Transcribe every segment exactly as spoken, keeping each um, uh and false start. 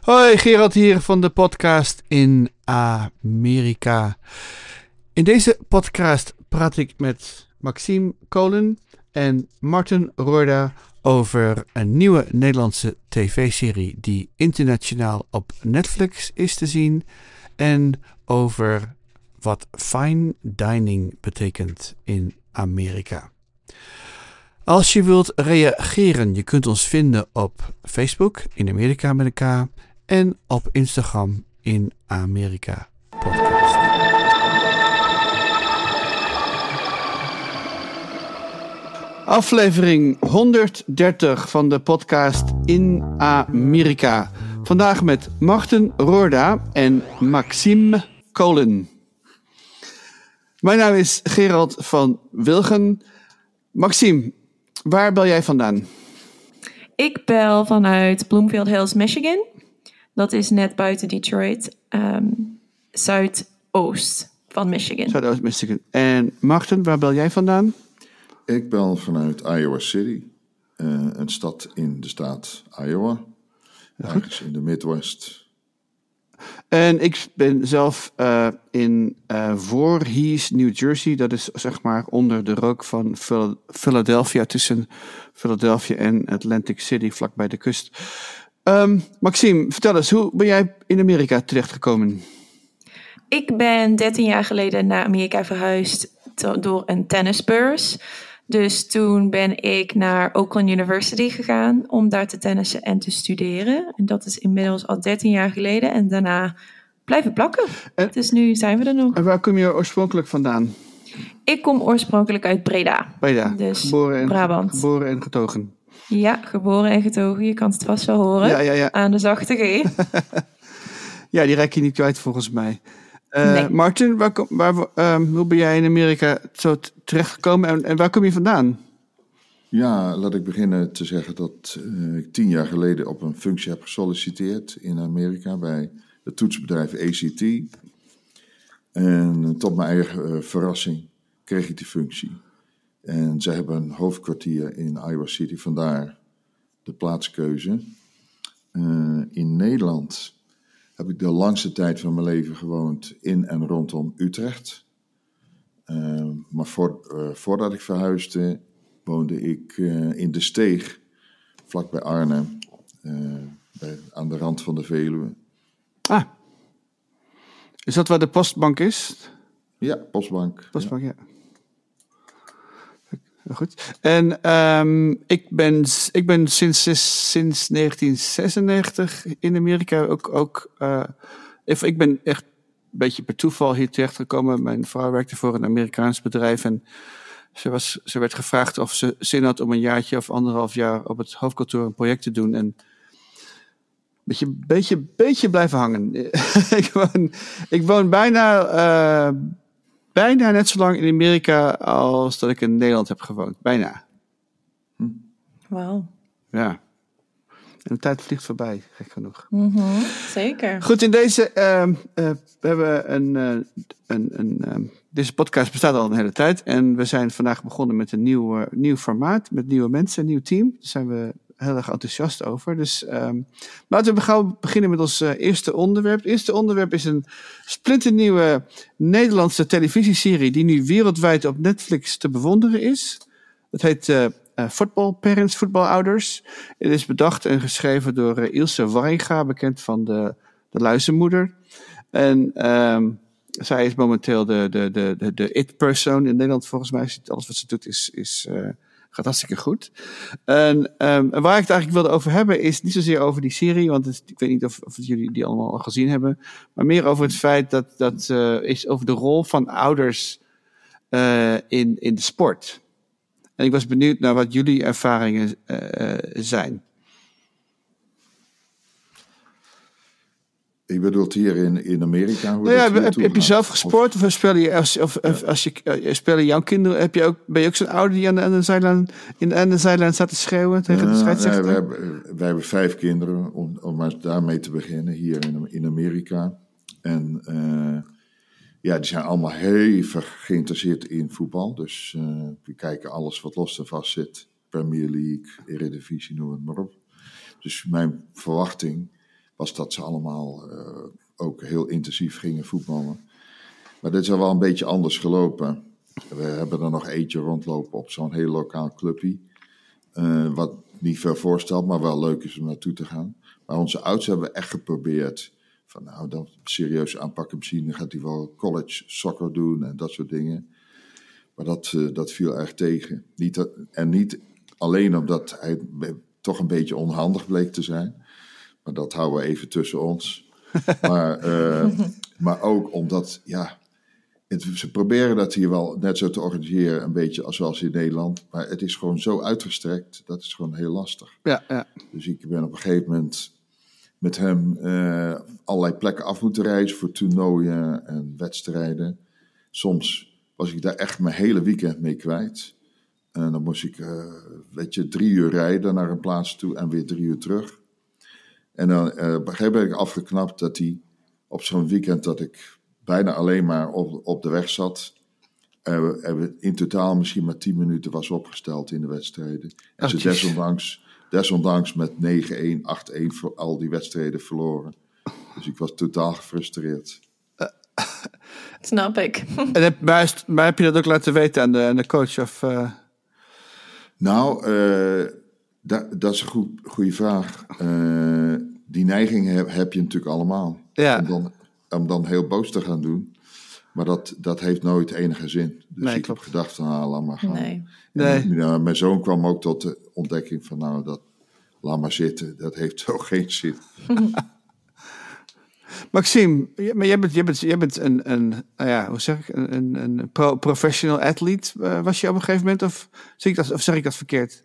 Hoi, Gerald hier van de podcast in Amerika. In deze podcast praat ik met Maxime Kolen en Martin Roorda over een nieuwe Nederlandse tv-serie die internationaal op Netflix is te zien en over wat fine dining betekent in Amerika. Als je wilt reageren, je kunt ons vinden op Facebook in Amerika met een K en op Instagram in Amerika Podcast. Aflevering honderddertig van de podcast in Amerika. Vandaag met Martin Roorda en Maxime Kolen. Mijn naam is Gerald van Wilgen. Maxime, waar bel jij vandaan? Ik bel vanuit Bloomfield Hills, Michigan. Dat is net buiten Detroit, um, zuidoost van Michigan. Zuidoost Michigan. En Martin, waar bel jij vandaan? Ik bel vanuit Iowa City, uh, een stad in de staat Iowa, ja, ergens in de Midwest. En ik ben zelf uh, in uh, Voorhees, New Jersey. Dat is zeg maar onder de rook van Philadelphia, tussen Philadelphia en Atlantic City, vlakbij de kust. Um, Maxime, vertel eens, hoe ben jij in Amerika terechtgekomen? Ik ben dertien jaar geleden naar Amerika verhuisd to- door een tennisbeurs. Dus toen ben ik naar Oakland University gegaan om daar te tennissen en te studeren. En dat is inmiddels al dertien jaar geleden en daarna blijven plakken. En, dus nu zijn we er nog. En waar kom je oorspronkelijk vandaan? Ik kom oorspronkelijk uit Breda. Breda, dus geboren, en, Brabant. geboren en getogen. Ja, geboren en getogen. Je kan het vast wel horen ja, ja, ja. aan de zachte G. Ja, die rek je niet kwijt volgens mij. Uh, nee. Martin, waar, waar, um, hoe ben jij in Amerika zo terechtgekomen en, en waar kom je vandaan? Ja, laat ik beginnen te zeggen dat uh, ik tien jaar geleden op een functie heb gesolliciteerd in Amerika bij het toetsbedrijf A C T. En uh, tot mijn eigen uh, verrassing kreeg ik die functie. En zij hebben een hoofdkwartier in Iowa City, vandaar de plaatskeuze. Uh, in Nederland heb ik de langste tijd van mijn leven gewoond in en rondom Utrecht. Uh, maar voor, uh, voordat ik verhuisde, woonde ik uh, in De Steeg, vlakbij Arnhem, uh, bij, aan de rand van de Veluwe. Ah, is dat waar de postbank is? Ja, postbank. Postbank, ja. ja. Goed. En um, ik ben, ik ben sinds, sinds negentien zesennegentig in Amerika ook... ook uh, ik ben echt een beetje per toeval hier terechtgekomen. Mijn vrouw werkte voor een Amerikaans bedrijf en ze, was, ze werd gevraagd of ze zin had om een jaartje of anderhalf jaar op het hoofdkantoor een project te doen. En een beetje, beetje, beetje blijven hangen. ik, woon, ik woon bijna... Uh, Bijna net zo lang in Amerika als dat ik in Nederland heb gewoond. Bijna. Hm. Wauw. Ja. En de tijd vliegt voorbij, gek genoeg. Mm-hmm, zeker. Goed, in deze... Uh, uh, we hebben een... Uh, een, een uh, deze podcast bestaat al een hele tijd. En we zijn vandaag begonnen met een nieuw, uh, nieuw formaat. Met nieuwe mensen, een nieuw team. Daar zijn we heel erg enthousiast over. Dus um, laten we gauw beginnen met ons uh, eerste onderwerp. Het eerste onderwerp is een splinternieuwe Nederlandse televisieserie die nu wereldwijd op Netflix te bewonderen is. Het heet uh, uh, Football Parents, voetbalouders. Het is bedacht en geschreven door uh, Ilse Warringa, bekend van de, de Luizenmoeder. En um, zij is momenteel de, de, de, de, de it-persoon in Nederland volgens mij. Alles wat ze doet is... is uh, gaat hartstikke goed. En, um, en waar ik het eigenlijk wilde over hebben is niet zozeer over die serie, want het, ik weet niet of, of jullie die allemaal al gezien hebben, maar meer over het feit dat dat uh, is over de rol van ouders uh, in, in de sport. En ik was benieuwd naar wat jullie ervaringen uh, zijn. Ik bedoel hier in, in Amerika. Hoe nou ja, dat heb, heb je zelf gesport of, of spelen je als, of, ja. of als je uh, spelen jouw kinderen? Heb je ook, ben je ook zo'n ouder die aan de, aan de zijlijn in aan de zijlijn staat te schreeuwen tegen ja, de scheidsrechter? Nee, wij, hebben, wij hebben vijf kinderen om, om maar daarmee te beginnen hier in, in Amerika. En uh, ja, die zijn allemaal hevig geïnteresseerd in voetbal. Dus uh, we kijken alles wat los en vast zit. Premier League, Eredivisie, noem het maar op. Dus mijn verwachting was dat ze allemaal uh, ook heel intensief gingen voetballen. Maar dit is wel een beetje anders gelopen. We hebben er nog eentje rondlopen op zo'n heel lokaal clubje. Uh, wat niet veel voorstelt, maar wel leuk is om naartoe te gaan. Maar onze ouders hebben echt geprobeerd. Van nou, dat serieus aanpakken. Misschien gaat hij wel college soccer doen en dat soort dingen. Maar dat, uh, dat viel erg tegen. Niet, en niet alleen omdat hij toch een beetje onhandig bleek te zijn. Maar dat houden we even tussen ons. maar, uh, maar ook omdat, ja... Het, ze proberen dat hier wel net zo te organiseren, een beetje zoals in Nederland. Maar het is gewoon zo uitgestrekt, dat is gewoon heel lastig. Ja, ja. Dus ik ben op een gegeven moment met hem uh, allerlei plekken af moeten reizen voor toernooien en wedstrijden. Soms was ik daar echt mijn hele weekend mee kwijt. En dan moest ik, uh, weet je, drie uur rijden naar een plaats toe en weer drie uur terug. En dan uh, op een gegeven moment ben ik afgeknapt dat hij op zo'n weekend dat ik bijna alleen maar op, op de weg zat. Uh, hebben in totaal misschien maar tien minuten was opgesteld in de wedstrijden. En oh, ze desondanks, desondanks met negen-een, acht-een voor al die wedstrijden verloren. Dus ik was totaal gefrustreerd. Uh, Snap ik. En heb, maar, maar heb je dat ook laten weten aan de, aan de coach? Of, uh... Nou, uh, da, dat is een goed, goede vraag. Uh, die neiging heb, heb je natuurlijk allemaal. Ja. En dan, om dan heel boos te gaan doen. Maar dat, dat heeft nooit enige zin. Dus nee, ik klopt. heb gedacht van, ah, laat maar gaan. Nee. Nee. En, nou, mijn zoon kwam ook tot de ontdekking van, nou, dat, laat maar zitten. Dat heeft zo geen zin. Maxime, maar jij bent, jij bent, jij bent een, een, nou ja, hoe zeg ik, een, een, een pro, professional athlete. Uh, was je op een gegeven moment, of zeg ik dat, of zeg ik dat verkeerd?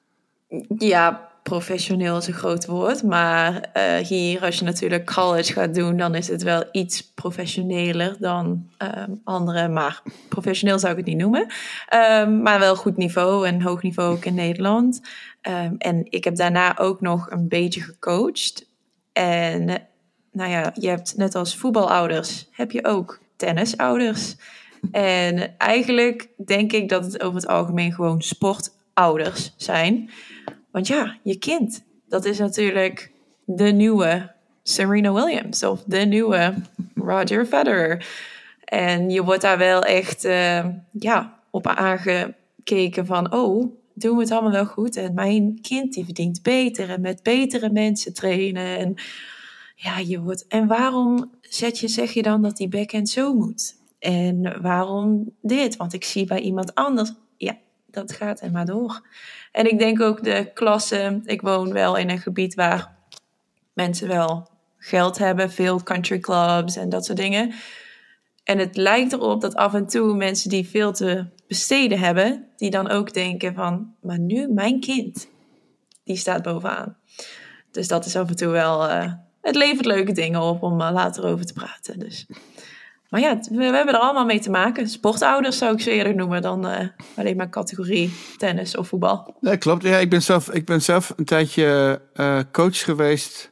Ja, professioneel is een groot woord, maar uh, hier als je natuurlijk college gaat doen, dan is het wel iets professioneler dan um, andere, maar professioneel zou ik het niet noemen. Um, maar wel goed niveau en hoog niveau ook in Nederland. Um, en ik heb daarna ook nog een beetje gecoacht. En nou ja, je hebt net als voetbalouders, heb je ook tennisouders. En eigenlijk denk ik dat het over het algemeen gewoon sportouders zijn. Want ja, je kind, dat is natuurlijk de nieuwe Serena Williams of de nieuwe Roger Federer. En je wordt daar wel echt uh, ja, op aangekeken van, oh, doen we het allemaal wel goed? En mijn kind die verdient beter en met betere mensen trainen. En ja, je wordt. En waarom zet je, zeg je dan dat die backhand zo moet? En waarom dit? Want ik zie bij iemand anders. Ja, dat gaat er maar door. En ik denk ook de klasse. Ik woon wel in een gebied waar mensen wel geld hebben. Veel country clubs en dat soort dingen. En het lijkt erop dat af en toe mensen die veel te besteden hebben, die dan ook denken van, maar nu mijn kind, die staat bovenaan. Dus dat is af en toe wel, uh, het levert leuke dingen op om uh, later over te praten. Dus. Maar ja, we, we hebben er allemaal mee te maken. Sportouders zou ik ze eerder noemen dan uh, alleen maar categorie tennis of voetbal. Nee, klopt. Ja, ik ben zelf, ik ben zelf een tijdje uh, coach geweest.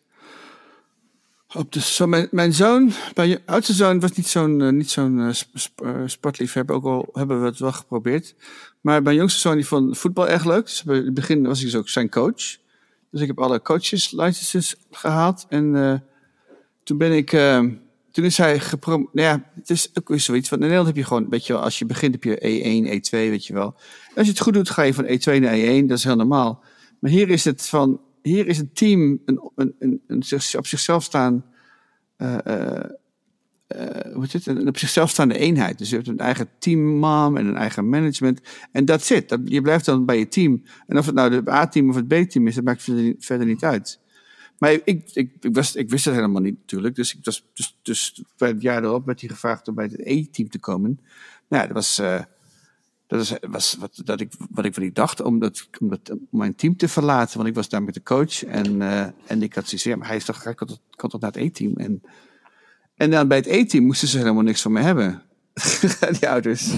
Op de, zo, mijn, mijn zoon, mijn oudste zoon was niet zo'n, uh, niet zo'n uh, sp, uh, sportliefhebber, ook al hebben we het wel geprobeerd. Maar mijn jongste zoon die vond voetbal erg leuk. Dus in het begin was ik dus ook zijn coach. Dus ik heb alle coaches licenses gehaald. En uh, toen ben ik, uh, toen is hij gepromoveerd. Nou ja, het is ook weer zoiets. Want in Nederland heb je gewoon, weet je wel, als je begint heb je E één, E twee, weet je wel. En als je het goed doet, ga je van E twee naar E één. Dat is heel normaal. Maar hier is het van, hier is een team, een, een, een, een op zichzelf staan, uh, uh, uh, hoe heet het? Een op zichzelf staande eenheid. Dus je hebt een eigen teammam en een eigen management. En that's it. Je blijft dan bij je team. En of het nou de A-team of het B-team is, dat maakt verder niet uit. Maar ik, ik, ik, ik, was, ik wist het helemaal niet natuurlijk. Dus, ik was, dus, dus bij het jaar erop werd hij gevraagd om bij het E-team te komen. Nou ja, dat was, uh, dat was, was wat, dat ik, wat ik van die dacht om, dat, om, dat, om mijn team te verlaten. Want ik was daar met de coach. En, uh, en ik had zoiets, ja, maar hij is toch, hij kon, kon toch naar het E-team. En, en dan bij het E-team moesten ze helemaal niks van me hebben. Die ouders.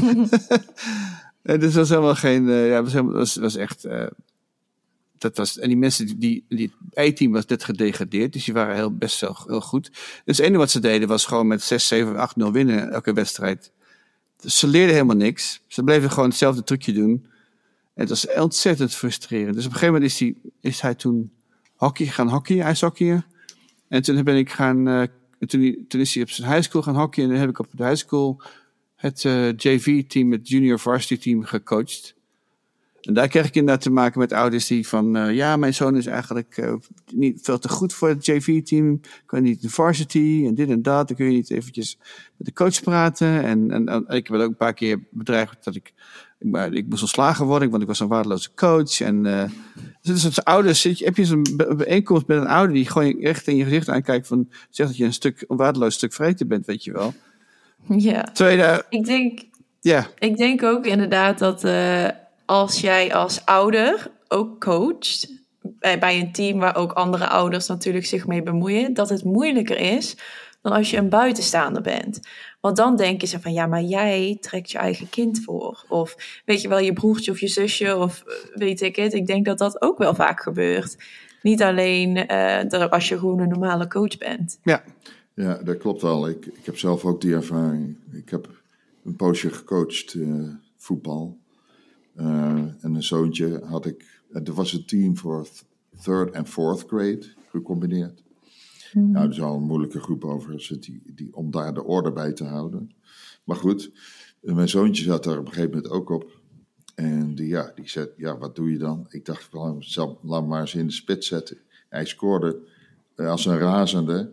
En dus was helemaal geen, uh, ja, was, helemaal, was, was echt... Uh, Dat was, en die mensen, die, die, die het E-team was net gedegradeerd, dus die waren heel, best wel heel goed. Dus het enige wat ze deden was gewoon met zes, zeven, acht nul winnen elke wedstrijd. Dus ze leerden helemaal niks. Ze bleven gewoon hetzelfde trucje doen. En het was ontzettend frustrerend. Dus op een gegeven moment is hij, is hij toen hockey gaan hockeyen, ijshockeyen. En toen ben ik gaan, uh, toen, toen is hij op zijn high school gaan hockeyen. En dan heb ik op de high school het uh, J V-team, het junior varsity team gecoacht. En daar kreeg ik inderdaad te maken met ouders die van, uh, ja, mijn zoon is eigenlijk uh, niet veel te goed voor het J V-team. Kan niet de varsity en dit en dat. Dan kun je niet eventjes met de coach praten. En, en, en ik werd ook een paar keer bedreigd dat ik, ik, ik moest ontslagen worden, want ik was een waardeloze coach. En uh, dus als ouders, zit je, heb je zo'n bijeenkomst met een ouder die gewoon echt in je gezicht aankijkt van, zegt dat je een stuk, een waardeloos stuk vreten bent, weet je wel. Ja, Tweede, ik denk, ja. ik denk ook inderdaad dat uh, als jij als ouder ook coacht bij, bij een team waar ook andere ouders natuurlijk zich mee bemoeien, dat het moeilijker is dan als je een buitenstaander bent. Want dan denk je zo van, ja, maar jij trekt je eigen kind voor. Of weet je wel, je broertje of je zusje of weet ik het. Ik denk dat dat ook wel vaak gebeurt. Niet alleen uh, als je gewoon een normale coach bent. Ja, ja dat klopt wel. Ik, ik heb zelf ook die ervaring. Ik heb een poosje gecoacht, uh, voetbal. Uh, en een zoontje had ik... Er was een team voor third en fourth grade gecombineerd. Mm. Nou, dat is al een moeilijke groep overigens, die, die, om daar de orde bij te houden. Maar goed, mijn zoontje zat daar op een gegeven moment ook op. En die, ja, die zei, ja, wat doe je dan? Ik dacht, laat maar eens in de spits zetten. Hij scoorde uh, als een razende.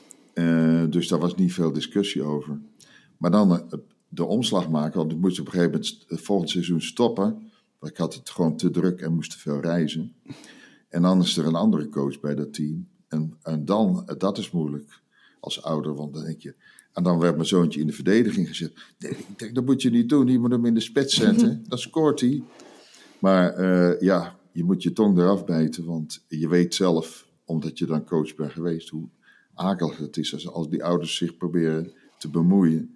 Uh, dus daar was niet veel discussie over. Maar dan uh, de omslag maken, want ik moest op een gegeven moment het volgende seizoen stoppen. Want ik had het gewoon te druk en moest te veel reizen. En dan is er een andere coach bij dat team. En, en dan, dat is moeilijk als ouder, want dan denk je... En dan werd mijn zoontje in de verdediging gezet. Nee, ik denk, dat moet je niet doen. Je moet hem in de spits zetten. Dan scoort hij. Maar uh, ja, je moet je tong eraf bijten. Want je weet zelf, omdat je dan coach bent geweest, hoe akelig het is als, als die ouders zich proberen te bemoeien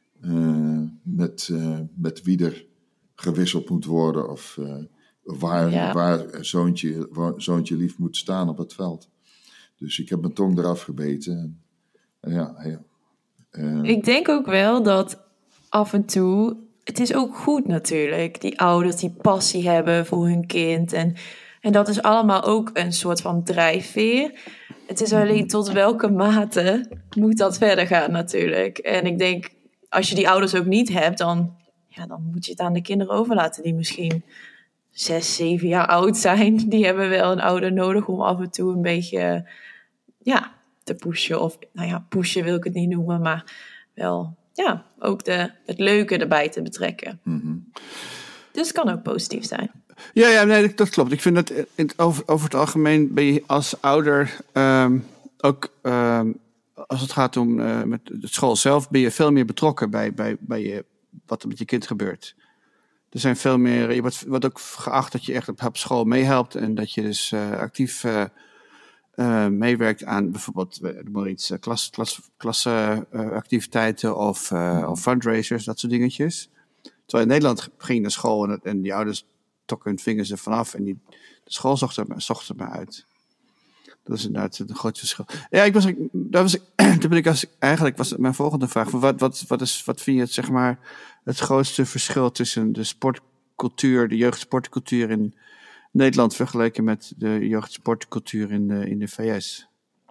uh, met, uh, met wie er gewisseld moet worden. Of uh, waar, ja. waar zoontje, waar zoontje lief moet staan op het veld. Dus ik heb mijn tong eraf gebeten. En, ja, ja. Uh, ik denk ook wel dat af en toe... Het is ook goed natuurlijk. Die ouders die passie hebben voor hun kind. En, en dat is allemaal ook een soort van drijfveer. Het is alleen tot welke mate moet dat verder gaan natuurlijk. En ik denk, als je die ouders ook niet hebt... dan, ja, dan moet je het aan de kinderen overlaten... die misschien zes, zeven jaar oud zijn. Die hebben wel een ouder nodig om af en toe een beetje... ja, te pushen. Of, nou ja, pushen wil ik het niet noemen, maar wel, ja, ook de, het leuke erbij te betrekken. Mm-hmm. Dus het kan ook positief zijn. Ja, ja, nee, dat klopt. Ik vind dat in het, over, over het algemeen ben je als ouder um, ook, um, als het gaat om uh, met de school zelf, ben je veel meer betrokken bij, bij, bij je, wat er met je kind gebeurt. Er zijn veel meer, je wordt, wordt ook geacht dat je echt op, op school meehelpt en dat je dus uh, actief uh, uh, meewerkt aan bijvoorbeeld uh, iets, uh, klas, klas, klasactiviteiten uh, of, uh, of fundraisers, dat soort dingetjes. Terwijl in Nederland ging je naar school en, en die ouders tokken hun vingers er vanaf en die, de school zocht er, zocht er maar uit. Dat is inderdaad een groot verschil. Ja, ik was, daar was ik, toen ben ik als, eigenlijk was mijn volgende vraag. Wat, wat, wat, is, wat vind je het, zeg maar, het grootste verschil tussen de sportcultuur, de jeugdsportcultuur in Nederland vergeleken met de jeugdsportcultuur in de, in de V S?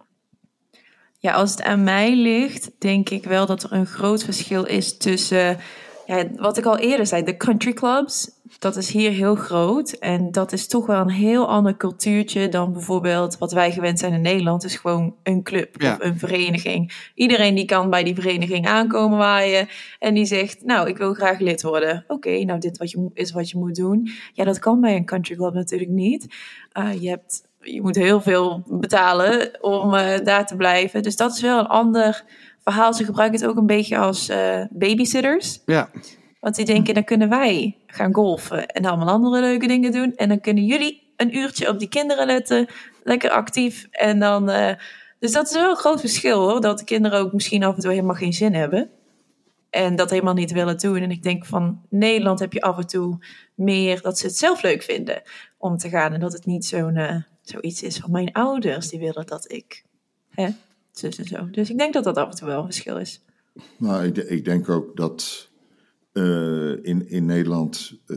Ja, als het aan mij ligt, denk ik wel dat er een groot verschil is tussen, ja, wat ik al eerder zei, de country clubs. Dat is hier heel groot en dat is toch wel een heel ander cultuurtje dan bijvoorbeeld wat wij gewend zijn in Nederland. Het is gewoon een club ja. of een vereniging. Iedereen die kan bij die vereniging aankomen waaien en die zegt, nou, ik wil graag lid worden. Oké, okay, nou, dit wat je, is wat je moet doen. Ja, dat kan bij een country club natuurlijk niet. Uh, je hebt, je moet heel veel betalen om uh, daar te blijven. Dus dat is wel een ander verhaal. Ze gebruiken het ook een beetje als uh, babysitters. Ja. Want die denken, dan kunnen wij gaan golfen en allemaal andere leuke dingen doen. En dan kunnen jullie een uurtje op die kinderen letten. Lekker actief. En dan, uh, dus dat is wel een groot verschil hoor. Dat de kinderen ook misschien af en toe helemaal geen zin hebben. En dat helemaal niet willen doen. En ik denk van Nederland heb je af en toe meer dat ze het zelf leuk vinden om te gaan. En dat het niet zo'n, uh, zoiets is van mijn ouders. Die willen dat ik, hè, zus en zo. Dus ik denk dat dat af en toe wel een verschil is. Nou, ik, ik denk ook dat... Uh, in, in Nederland uh,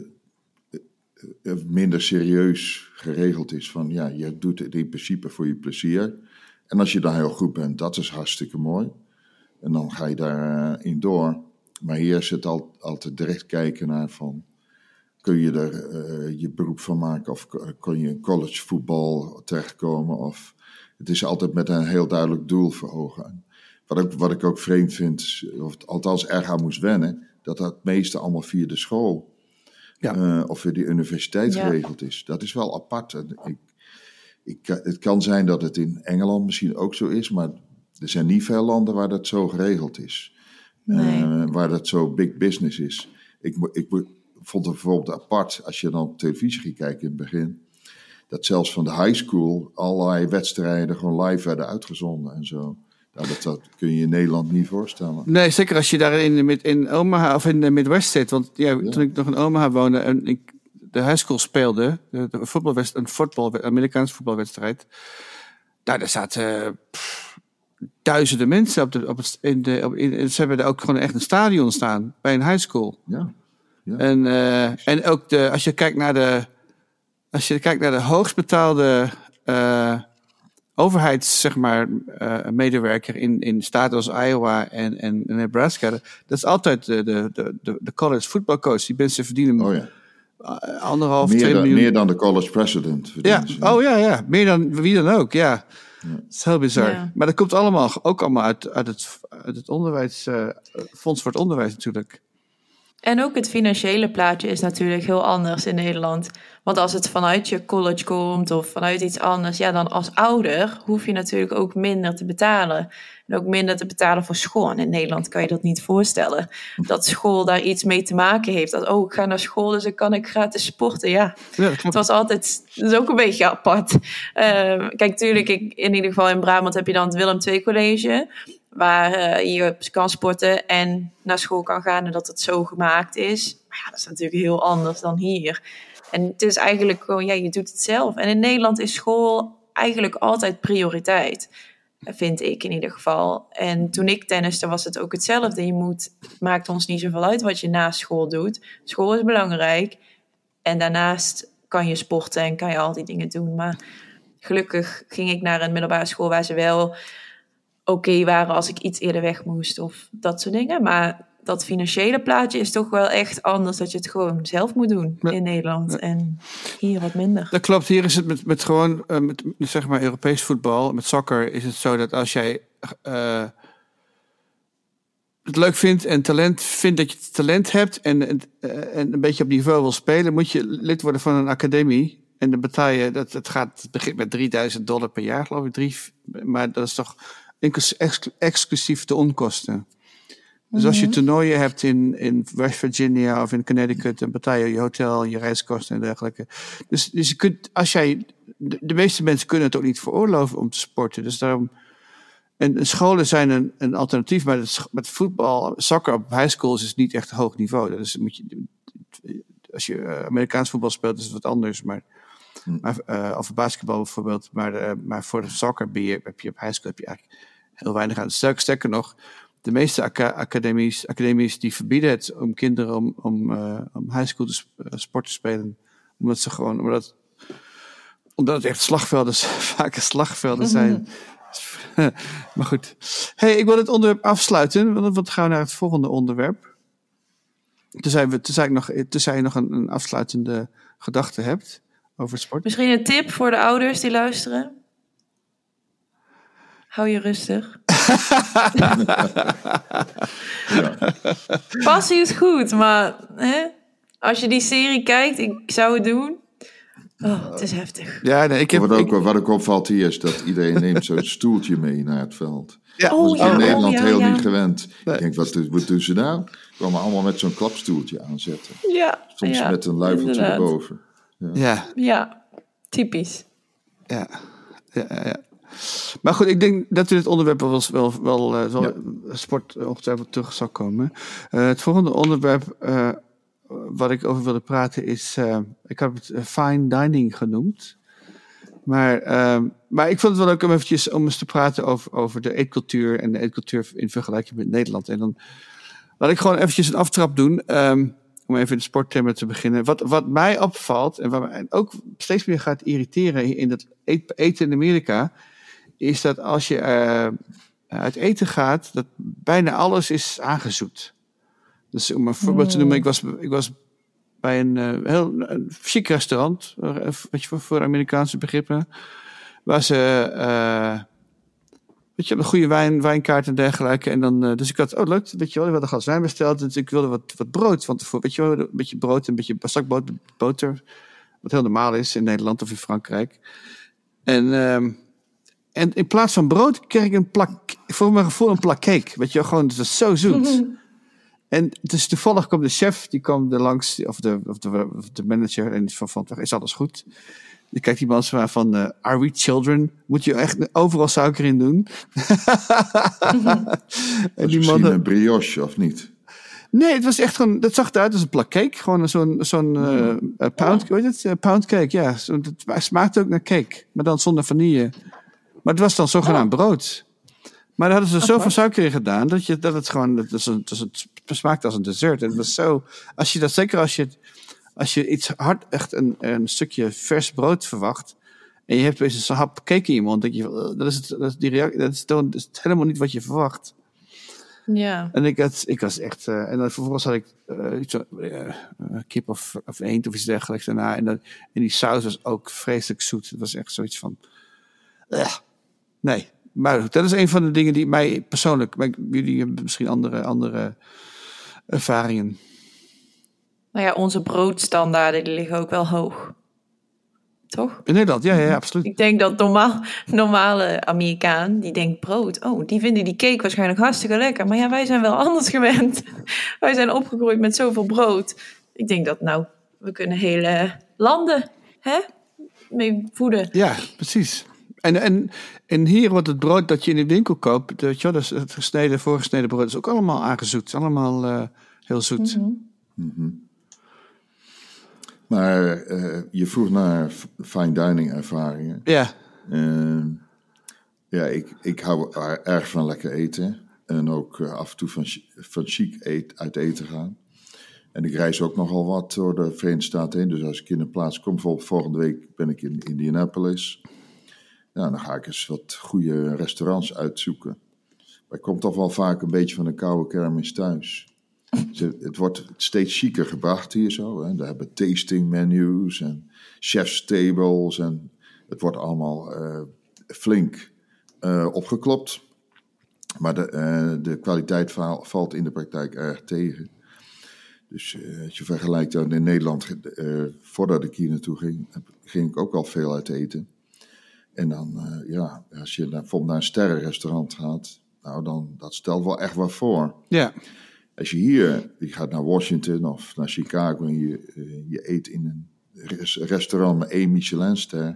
uh, minder serieus geregeld is van ja, je doet het in principe voor je plezier En als je dan heel goed bent, dat is hartstikke mooi. En dan ga je daarin uh, door. Maar hier is het al, altijd direct kijken naar van... kun je er uh, je beroep van maken of kun je in college voetbal terechtkomen? Of, het is altijd met een heel duidelijk doel voor ogen. Wat ik, wat ik ook vreemd vind, of althans erg aan moest wennen... dat dat het meeste allemaal via de school ja. uh, of via de universiteit ja. geregeld is. Dat is wel apart. Ik, ik, het kan zijn dat het in Engeland misschien ook zo is... maar er zijn niet veel landen waar dat zo geregeld is. Nee. Uh, waar dat zo big business is. Ik, ik vond het bijvoorbeeld apart, als je dan op televisie ging kijken in het begin... dat zelfs van de high school allerlei wedstrijden gewoon live werden uitgezonden en zo. Nou, dat, dat kun je in Nederland niet voorstellen. Nee, zeker als je daar in, in Omaha of in de Midwest zit. Want ja, ja. toen ik nog in Omaha woonde en ik de high school speelde... de, de voetbalwedst, een voetbal, Amerikaanse voetbalwedstrijd... Nou, daar zaten... Pff, duizenden mensen op de, op het, in de, op, in, ze hebben er ook gewoon echt een stadion staan bij een high school. Ja. ja. En, uh, en ook de, als je kijkt naar de, als je kijkt naar de hoogstbetaalde uh, overheids, zeg maar, uh, medewerker in, in staten als Iowa en, en Nebraska, dat is altijd de, de, de, de college voetbalcoach. Die mensen verdienen oh, ja. anderhalf, meer twee dan, miljoen. Meer dan de college president. Ja. Ze. Oh ja, ja, meer dan wie dan ook, ja. Ja. Dat is heel bizar. Ja. Maar dat komt allemaal ook allemaal uit, uit het, uit het onderwijs, uh, Fonds voor het Onderwijs natuurlijk. En ook het financiële plaatje is natuurlijk heel anders in Nederland. Want als het vanuit je college komt of vanuit iets anders, ja, dan als ouder hoef je natuurlijk ook minder te betalen. En ook minder te betalen voor school. En in Nederland kan je dat niet voorstellen. Dat school daar iets mee te maken heeft. Dat, oh, ik ga naar school, dus dan kan ik gratis sporten. Ja, ja het was altijd, dat is ook een beetje apart. Uh, kijk, natuurlijk, ik, in ieder geval in Brabant heb je dan het Willem twee College... waar uh, je kan sporten en naar school kan gaan en dat het zo gemaakt is. Maar ja, dat is natuurlijk heel anders dan hier. En het is eigenlijk gewoon, ja, je doet het zelf. En in Nederland is school eigenlijk altijd prioriteit, vind ik in ieder geval. En toen ik tenniste was het ook hetzelfde. Je moet, het maakt ons niet zoveel uit wat je na school doet. School is belangrijk. En daarnaast kan je sporten en kan je al die dingen doen. Maar gelukkig ging ik naar een middelbare school waar ze wel oké okay waren als ik iets eerder weg moest of dat soort dingen. Maar dat financiële plaatje is toch wel echt anders dat je het gewoon zelf moet doen ja. in Nederland. Ja. En hier wat minder. Dat klopt. Hier is het met, met gewoon, uh, met, zeg maar Europees voetbal, met soccer is het zo dat als jij uh, het leuk vindt en talent vindt dat je talent hebt en, en, uh, en een beetje op niveau wil spelen, moet je lid worden van een academie. En dan betaal je, dat, het gaat, het begint met drieduizend dollar per jaar, geloof ik. Drie, maar dat is toch exclusief de onkosten. Dus als je toernooien hebt in, in West Virginia of in Connecticut, dan betaal je je hotel, je reiskosten en dergelijke. Dus, dus je kunt, als jij, de, de meeste mensen kunnen het ook niet veroorloven om te sporten. Dus daarom, en, en scholen zijn een, een alternatief, maar het, met voetbal, soccer op high schools is niet echt hoog niveau. Dus moet je, als je uh, Amerikaans voetbal speelt, is het wat anders, maar, hm. maar uh, of basketbal bijvoorbeeld, maar, uh, maar voor de soccer heb je, heb je op high school heb je eigenlijk heel weinig aan. Sterker, sterker nog, de meeste aca- academies, academies die verbieden het om kinderen om, om, uh, om high school te sp- uh, sport te spelen. Omdat ze gewoon, omdat, omdat het echt slagvelden, vaak slagvelden zijn. Mm-hmm. Maar goed. Hey, ik wil het onderwerp afsluiten, want dan gaan we naar het volgende onderwerp. Tenzij, we, tenzij, ik nog, tenzij je nog een, een afsluitende gedachte hebt over sport. Misschien een tip voor de ouders die luisteren? Hou je rustig. ja. Passie is goed, maar hè, als je die serie kijkt, ik zou het doen. Oh, het is heftig. Ja, nee, ik heb, wat, ook, ik... wat ook opvalt hier is dat iedereen neemt zo'n stoeltje mee naar het veld. Ja. Oh, dat is in ja, Nederland oh, ja, heel ja. niet gewend. Nee. Ik denk, wat, wat doen ze nou? Komen allemaal met zo'n klapstoeltje aanzetten. Ja, Soms ja, met een luifeltje inderdaad. erboven. Ja. Ja. ja, typisch. Ja, ja, ja. Maar goed, ik denk dat u het onderwerp wel, wel, wel uh, zal, ja. sport ongetwijfeld terug zal komen. Uh, het volgende onderwerp uh, wat ik over wilde praten is, uh, ik heb het uh, fine dining genoemd. Maar, uh, maar ik vond het wel leuk om eventjes om eens te praten over, over de eetcultuur en de eetcultuur in vergelijking met Nederland. En dan laat ik gewoon eventjes een aftrap doen, um, om even in de sportthema te beginnen. Wat, wat mij opvalt en wat mij ook steeds meer gaat irriteren in dat eten in Amerika, is dat als je uh, uit eten gaat, dat bijna alles is aangezoet. Dus om een voorbeeld te noemen, ik was, ik was bij een uh, heel een chic restaurant, uh, weet je, voor, voor Amerikaanse begrippen, waar ze, uh, weet je, een goede wijn, wijnkaart en dergelijke. En dan, uh, dus ik had, oh leuk, weet je wel, ik had een glas wijn besteld, dus ik wilde wat, wat brood van tevoren, weet je wel, een beetje brood, een beetje zakboot, boter, wat heel normaal is in Nederland of in Frankrijk. En, um, en in plaats van brood kreeg ik een plak, voor mijn gevoel een plak cake, weet je wel, gewoon, het was zo zoet. En dus toevallig kwam de chef, die kwam er langs, of de, of de, of de manager, en van, van, is alles goed? Dan kijkt die man zo van, uh, are we children? Moet je echt overal suiker in doen? en die man een brioche, of niet? Nee, het was echt gewoon, dat zag eruit als een plak cake. Gewoon zo'n, zo'n uh, uh, pound, oh. weet het? Uh, pound cake, ja. Zo, het smaakte ook naar cake, maar dan zonder vanille. Maar het was dan zogenaamd oh. brood. Maar daar hadden ze zoveel suiker in gedaan, dat, je, dat het gewoon, dat is een, dat is het smaakte als een dessert. En het was zo, als je dat, zeker als je, als je iets hard, echt een, een stukje vers brood verwacht, en je hebt eens een hap cake in je mond, denk je, dat is, het, dat is, die reactie, dat is, dat is helemaal niet wat je verwacht. Ja. En ik, had, ik was echt, uh, en dan vervolgens had ik uh, iets, uh, kip of, of eend of iets dergelijks daarna. En, dat, en die saus was ook vreselijk zoet. Het was echt zoiets van, uh, nee. Maar dat is een van de dingen die mij persoonlijk, maar jullie hebben misschien andere, andere ervaringen. Nou ja, onze broodstandaarden die liggen ook wel hoog. Toch? In Nederland, ja, ja, ja, absoluut. Ik denk dat normaal, normale Amerikaan, die denkt brood. Oh, die vinden die cake waarschijnlijk hartstikke lekker. Maar ja, wij zijn wel anders gewend. Wij zijn opgegroeid met zoveel brood. Ik denk dat, nou, we kunnen hele landen, hè, mee voeden. Ja, precies. En, en, en hier wordt het brood dat je in de winkel koopt, weet je wel, dus het gesneden, voorgesneden brood, is ook allemaal aangezoet. Allemaal uh, heel zoet. Mm-hmm. Mm-hmm. Maar uh, je vroeg naar fine dining ervaringen. Ja. Uh, ja, ik, ik hou er erg van lekker eten. En ook uh, af en toe van, van chic eet, uit eten gaan. En ik reis ook nogal wat door de Verenigde Staten heen. Dus als ik in een plaats kom, bijvoorbeeld volgende week ben ik in Indianapolis. Ja, dan ga ik eens wat goede restaurants uitzoeken. Maar ik kom toch wel vaak een beetje van een koude kermis thuis. Het wordt steeds chiquer gebracht hier zo. Hè. We hebben tasting menus en chef's tables. En het wordt allemaal uh, flink uh, opgeklopt. Maar de, uh, de kwaliteit valt in de praktijk erg tegen. Dus uh, als je vergelijkt dan in Nederland, uh, voordat ik hier naartoe ging, ging ik ook al veel uit eten. En dan, uh, ja, als je naar, bijvoorbeeld naar een sterrenrestaurant gaat, nou dan, dat stelt wel echt wat voor. Ja. Als je hier, je gaat naar Washington of naar Chicago en je, uh, je eet in een restaurant met één Michelinster.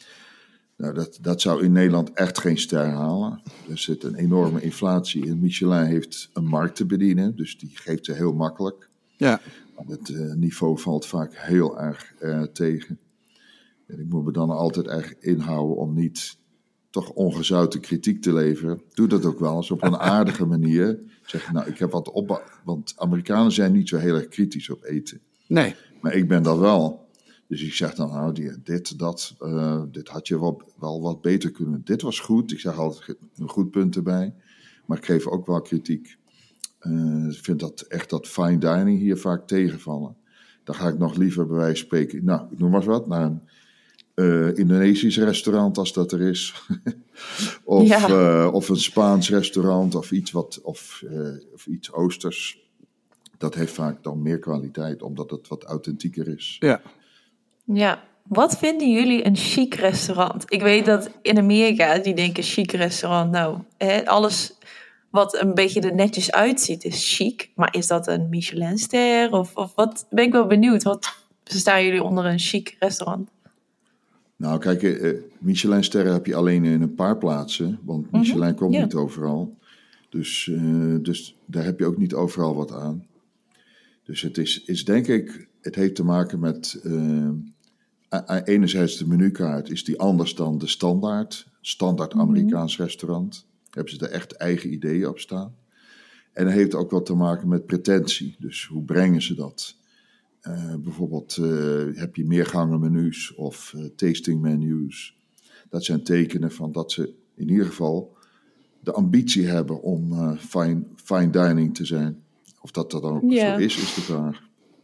Nou, dat, dat zou in Nederland echt geen ster halen. Er zit een enorme inflatie in. Michelin heeft een markt te bedienen, dus die geeft ze heel makkelijk. Ja. Het uh, niveau valt vaak heel erg uh, tegen. En ik moet me dan altijd erg inhouden om niet toch ongezouten kritiek te leveren. Doe dat ook wel eens op een aardige manier. Zeg, nou, ik heb wat op... Want Amerikanen zijn niet zo heel erg kritisch op eten. Nee. Maar ik ben dat wel. Dus ik zeg dan, nou, die, dit, dat, uh, dit had je wel, wel wat beter kunnen. Dit was goed. Ik zeg altijd een goed punt erbij. Maar ik geef ook wel kritiek. Uh, ik vind dat echt dat fine dining hier vaak tegenvallen. Dan ga ik nog liever bij wijze van spreken, nou, ik noem maar eens wat, naar een uh, Indonesisch restaurant als dat er is. of, ja. uh, of een Spaans restaurant of iets, wat, of, uh, of iets Oosters. Dat heeft vaak dan meer kwaliteit, omdat het wat authentieker is. Ja. Ja. Wat vinden jullie een chic restaurant? Ik weet dat in Amerika, die denken chic restaurant, nou, hè, alles wat een beetje er netjes uitziet is chic. Maar is dat een Michelinster? Of, of wat? Ben ik wel benieuwd. Wat verstaan jullie onder een chic restaurant? Nou, kijk, uh, Michelinsterren heb je alleen in een paar plaatsen. Want Michelin mm-hmm. komt yeah. niet overal. Dus, uh, dus daar heb je ook niet overal wat aan. Dus het is, is denk ik, het heeft te maken met... Uh, enerzijds de menukaart is die anders dan de standaard. Standaard Amerikaans mm-hmm. restaurant. Hebben ze er echt eigen ideeën op staan. En het heeft ook wat te maken met pretentie. Dus hoe brengen ze dat? Uh, bijvoorbeeld uh, heb je meergangenmenu's of uh, tastingmenus. Dat zijn tekenen van dat ze in ieder geval de ambitie hebben om uh, fine, fine dining te zijn. Of dat dat dan ook Ja. zo is, is de vraag.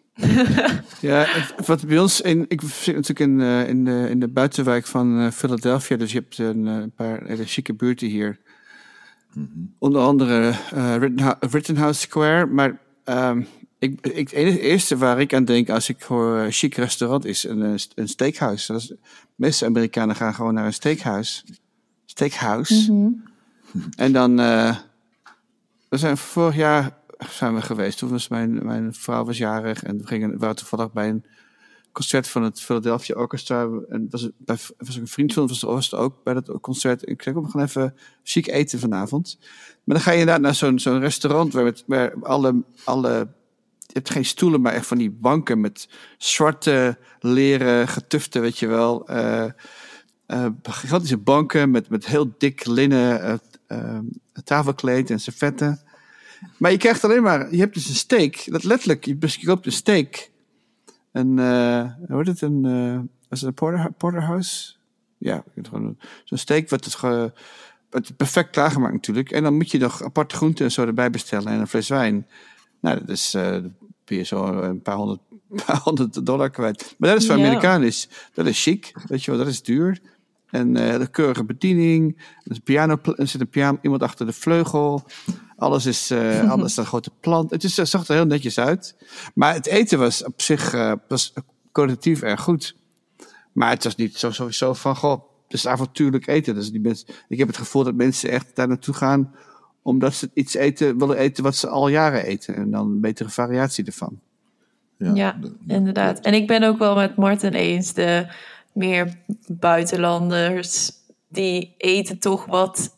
Ja, wat bij ons, in, ik zit natuurlijk in, uh, in, de, in de buitenwijk van uh, Philadelphia, dus je hebt een, een paar hele chique buurten hier. Mm-hmm. Onder andere uh, Rittenhouse, Rittenhouse Square, maar um, ik, ik, het eerste waar ik aan denk als ik hoor een chic restaurant is een, een steakhouse. Dat is, de meeste Amerikanen gaan gewoon naar een steakhouse. Steakhouse. Mm-hmm. En dan, uh, we zijn vorig jaar zijn we geweest. Toen was mijn, mijn vrouw was jarig en we gingen, we waren toevallig bij een concert van het Philadelphia Orchestra. En was, bij, was een vriend van ons, was er ook bij dat concert. Ik zei, we gaan even chic eten vanavond. Maar dan ga je inderdaad naar zo'n, zo'n restaurant waar, met, waar alle, alle... Je hebt geen stoelen, maar echt van die banken met zwarte leren getufte, weet je wel. Uh, uh, gigantische banken met, met heel dik linnen uh, uh, tafelkleed en servetten. Maar je krijgt alleen maar... Je hebt dus een steak. Dat letterlijk, je koopt een steak. Een, uh, hoe heet het? Een, uh, was het een porter, porterhouse? Ja, gewoon zo'n steak wat het, ge, wat perfect klaargemaakt natuurlijk. En dan moet je nog aparte groenten en zo erbij bestellen en een fles wijn. Nou, dat is... Uh, ben je zo een paar honderd, paar honderd dollar kwijt. Maar dat is voor ja. Amerikanen. Is, dat is chic. Weet je wel, dat is duur. En uh, de keurige bediening. Er, is piano, er zit een piano, iemand achter de vleugel. Alles is, uh, alles is een grote plant. Het, is, het zag er heel netjes uit. Maar het eten was op zich uh, was kwalitatief erg goed. Maar het was niet zo, sowieso van, goh, het is avontuurlijk eten. Dus die mensen, ik heb het gevoel dat mensen echt daar naartoe gaan omdat ze iets eten, willen eten wat ze al jaren eten. En dan een betere variatie ervan. Ja, ja de, de, inderdaad. En ik ben ook wel met Martin eens. De meer buitenlanders, die eten toch wat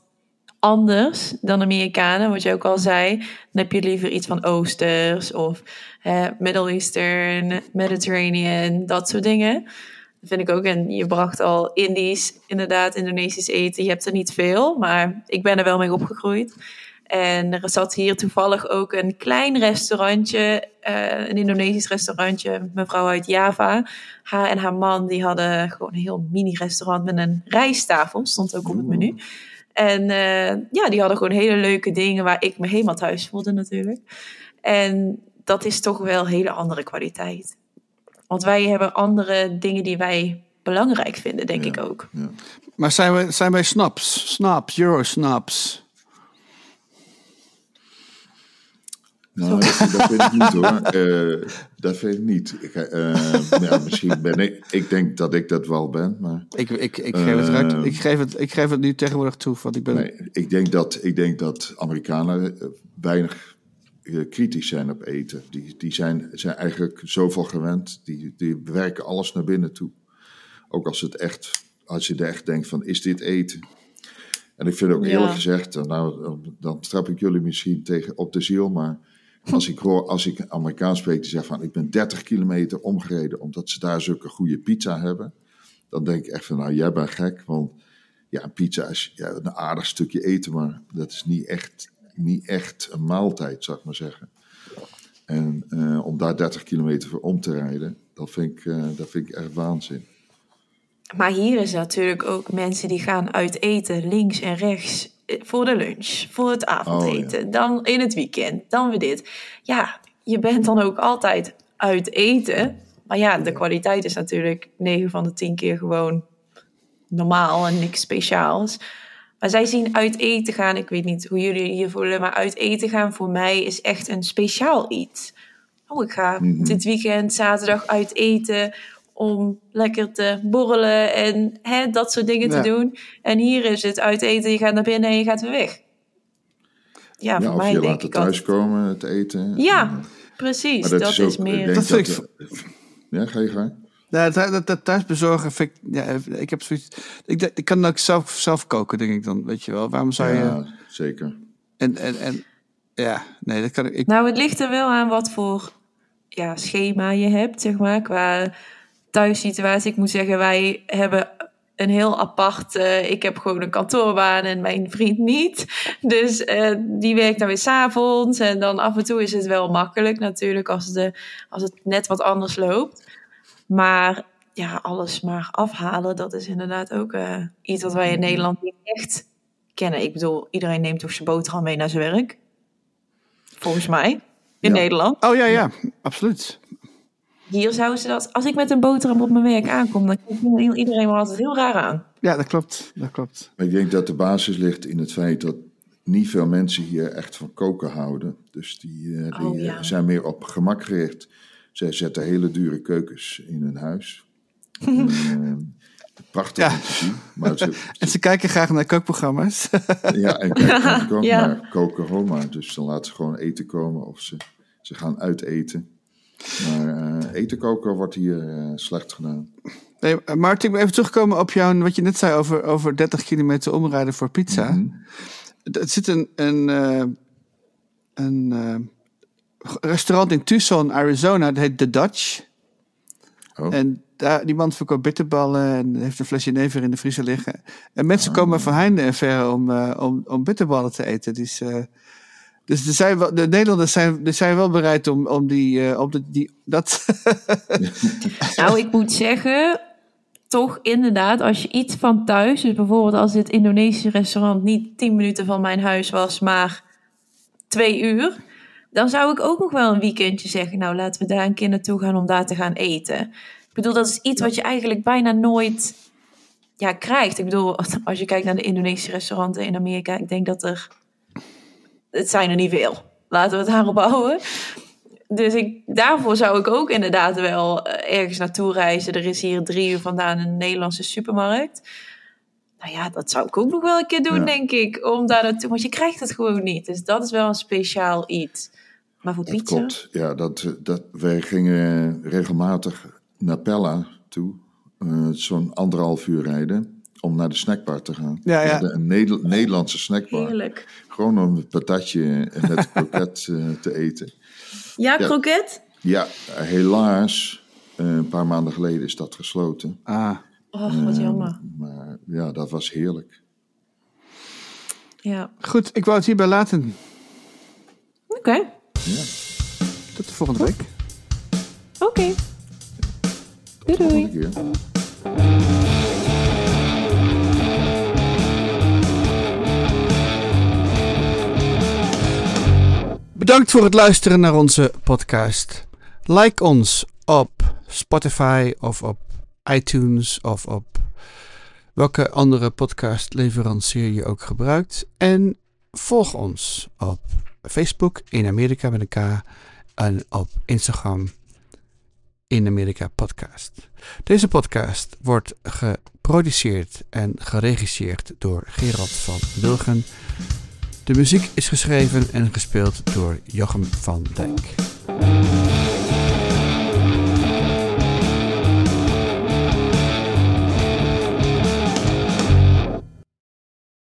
anders dan Amerikanen. Wat je ook al zei. Dan heb je liever iets van Oosters of eh, Middle Eastern, Mediterranean, dat soort dingen. Dat vind ik ook. En je bracht al Indisch, inderdaad, Indonesisch eten. Je hebt er niet veel, maar ik ben er wel mee opgegroeid. En er zat hier toevallig ook een klein restaurantje, uh, een Indonesisch restaurantje, een mevrouw uit Java. Haar en haar man, die hadden gewoon een heel mini-restaurant met een rijsttafel, stond ook op het menu. En uh, ja, die hadden gewoon hele leuke dingen waar ik me helemaal thuis voelde natuurlijk. En dat is toch wel een hele andere kwaliteit. Want wij hebben andere dingen die wij belangrijk vinden, denk ja, ik ook. Ja. Maar zijn wij, zijn wij snaps? Snaps, Euro-snaps? Nou, dat, dat vind ik niet hoor. Uh, dat vind ik niet. Ik, uh, ja, misschien ben ik... Ik denk dat ik dat wel ben, maar... Ik, ik, ik, geef, het ruik, uh, ik, geef, het, ik geef het nu tegenwoordig toe, want ik ben... Nee, ik denk dat, ik denk dat Amerikanen weinig uh, kritisch zijn op eten. Die, die zijn, zijn eigenlijk zoveel gewend. Die, die werken alles naar binnen toe. Ook als, het echt, als je er echt denkt van, is dit eten? En ik vind ook eerlijk ja. gezegd... Nou, dan trap ik jullie misschien tegen op de ziel, maar... Als ik hoor, als ik Amerikaans spreek, die zegt van ik ben dertig kilometer omgereden omdat ze daar zulke goede pizza hebben. Dan denk ik echt van nou jij bent gek, want ja, een pizza is ja, een aardig stukje eten, maar dat is niet echt, niet echt een maaltijd, zou ik maar zeggen. En uh, om daar dertig kilometer voor om te rijden, dat vind ik, uh, dat vind ik echt waanzin. Maar hier is natuurlijk ook mensen die gaan uit eten links en rechts. Voor de lunch, voor het avondeten, oh, ja. dan in het weekend, dan weer dit. Ja, je bent dan ook altijd uit eten. Maar ja, de kwaliteit is natuurlijk negen van de tien keer gewoon normaal en niks speciaals. Maar zij zien uit eten gaan, ik weet niet hoe jullie hier voelen, maar uit eten gaan voor mij is echt een speciaal iets. Oh, ik ga mm-hmm. dit weekend zaterdag uit eten om lekker te borrelen en hè, dat soort dingen ja. te doen. En hier is het uit eten, je gaat naar binnen en je gaat weer weg. Ja, ja voor of mij je denk laat ik het thuiskomen, het eten. Ja, en, precies. Dat, dat is, ook, is meer... Dat vind ik... Ja, ga je gang. Ja, dat, dat, dat thuisbezorgen vind ik... Ja, ik heb zoiets... Ik, ik kan ook zelf, zelf koken, denk ik dan. Weet je wel, waarom zou je... Ja, zeker. En, en, en ja, nee, dat kan ik... Nou, het ligt er wel aan wat voor ja, schema je hebt, zeg maar, qua... thuissituatie. Ik moet zeggen, wij hebben een heel apart... Uh, ik heb gewoon een kantoorbaan en mijn vriend niet. Dus uh, die werkt dan weer 's avonds. En dan af en toe is het wel makkelijk natuurlijk als, de, als het net wat anders loopt. Maar ja, alles maar afhalen, dat is inderdaad ook uh, iets wat wij in Nederland niet echt kennen. Ik bedoel, iedereen neemt toch zijn boterham mee naar zijn werk? Volgens mij. In Ja. Nederland. Oh ja, ja, absoluut. Hier zouden ze dat... Als ik met een boterham op mijn werk aankom, dan kijkt iedereen me altijd heel raar aan. Ja, dat klopt. Dat klopt. Maar ik denk dat de basis ligt in het feit dat niet veel mensen hier echt van koken houden. Dus die, uh, die Oh, ja. uh, zijn meer op gemak gericht. Zij zetten hele dure keukens in hun huis. en, uh, prachtig Ja. om te zien. Maar ze, En ze kijken graag naar kookprogramma's. ja, en kijken ook Ja. naar koken Roma. Dus dan laten ze gewoon eten komen of ze, ze gaan uiteten. Maar uh, eten koken wordt hier uh, slecht gedaan. Nee, Maarten, ik wil even terugkomen op jouw, wat je net zei over, over dertig kilometer omrijden voor pizza. Mm-hmm. Er zit een, een, uh, een uh, restaurant in Tucson, Arizona, dat heet The Dutch. Oh. En daar, die man verkoopt bitterballen en heeft een flesje never in de vriezer liggen. En mensen komen van heinde en verre om, uh, om, om bitterballen te eten. Dus, uh, dus er zijn wel, de Nederlanders zijn, er zijn wel bereid om, om die, uh, om de, die dat. Nou, ik moet zeggen, toch inderdaad, als je iets van thuis, dus bijvoorbeeld als dit Indonesische restaurant niet tien minuten van mijn huis was, maar twee uur, dan zou ik ook nog wel een weekendje zeggen, nou laten we daar een keer naartoe gaan om daar te gaan eten. Ik bedoel, dat is iets wat je eigenlijk bijna nooit ja, krijgt. Ik bedoel, als je kijkt naar de Indonesische restauranten in Amerika, ik denk dat er, het zijn er niet veel. Laten we het daarop houden. Dus ik, daarvoor zou ik ook inderdaad wel ergens naartoe reizen. Er is hier drie uur vandaan een Nederlandse supermarkt. Nou ja, dat zou ik ook nog wel een keer doen, Ja. denk ik. Om daar naartoe, want je krijgt het gewoon niet. Dus dat is wel een speciaal iets. Maar voor Dat pizza? klopt. Ja, dat, dat, wij gingen regelmatig naar Pella toe. Uh, zo'n anderhalf uur rijden. Om naar de snackbar te gaan. Ja, ja. De, een Neder- Nederlandse snackbar. Heerlijk. Gewoon om een patatje met kroket uh, te eten. Ja, Ja. kroket? Ja, helaas. Uh, een paar maanden geleden is dat gesloten. Ah. Oh, wat jammer. Maar ja, dat was heerlijk. Ja, Goed, ik wou het hierbij laten. oké. Ja. Tot de volgende week. Oké. Doei doei. Volgende keer. Bedankt voor het luisteren naar onze podcast. Like ons op Spotify of op iTunes of op welke andere podcastleverancier je ook gebruikt. En volg ons op Facebook in Amerika met een K en op Instagram in Amerika podcast. Deze podcast wordt geproduceerd en geregisseerd door Gerald van Wilgen. De muziek is geschreven en gespeeld door Jochem van Dijk.